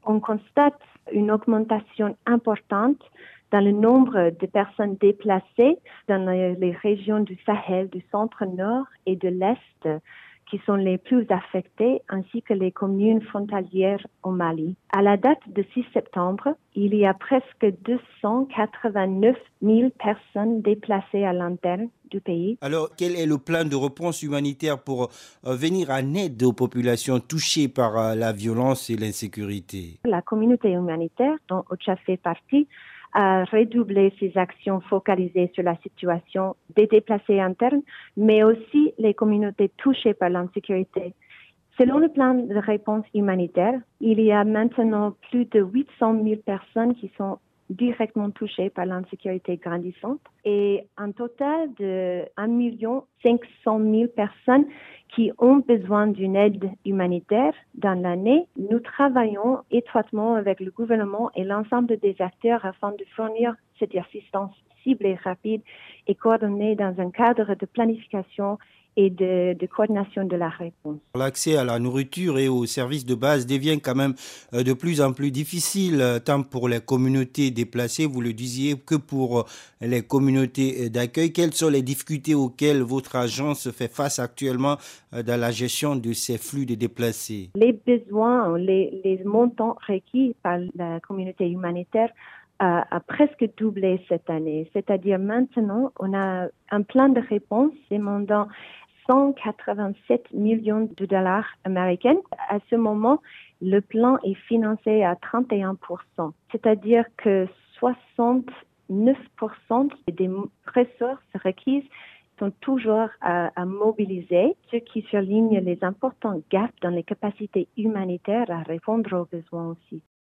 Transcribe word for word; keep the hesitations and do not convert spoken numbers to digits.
on constate une augmentation importante dans le nombre de personnes déplacées dans les régions du Sahel, du centre-nord et de l'Est, qui sont les plus affectées, ainsi que les communes frontalières au Mali. À la date de six septembre, il y a presque deux cent quatre-vingt-neuf mille personnes déplacées à l'interne du pays. Alors, quel est le plan de réponse humanitaire pour euh, venir en aide aux populations touchées par euh, la violence et l'insécurité? La communauté humanitaire, dont OCHA fait partie, a redoublé ses actions focalisées sur la situation des déplacés internes, mais aussi les communautés touchées par l'insécurité. Selon le plan de réponse humanitaire, il y a maintenant plus de huit cent mille personnes qui sont directement touchées par l'insécurité grandissante et un total de un million cinq cent mille personnes qui ont besoin d'une aide humanitaire dans l'année. Nous travaillons étroitement avec le gouvernement et l'ensemble des acteurs afin de fournir cette assistance ciblée, rapide et coordonnée dans un cadre de planification et de, de coordination de la réponse. L'accès à la nourriture et aux services de base devient quand même euh, de plus en plus difficile, euh, tant pour les communautés déplacées, vous le disiez, que pour euh, les communautés euh, d'accueil. Quelles sont les difficultés auxquelles votre agence fait face actuellement euh, dans la gestion de ces flux de déplacés? Les besoins, les, les montants requis par la communauté humanitaire a, a presque doublé cette année. C'est-à-dire maintenant, on a un plan de réponse demandant cent quatre-vingt-sept millions de dollars américains. À ce moment, le plan est financé à trente et un pour cent. C'est-à-dire que soixante-neuf pour cent des ressources requises sont toujours à, à mobiliser, ce qui surligne les importants gaps dans les capacités humanitaires à répondre aux besoins aussi.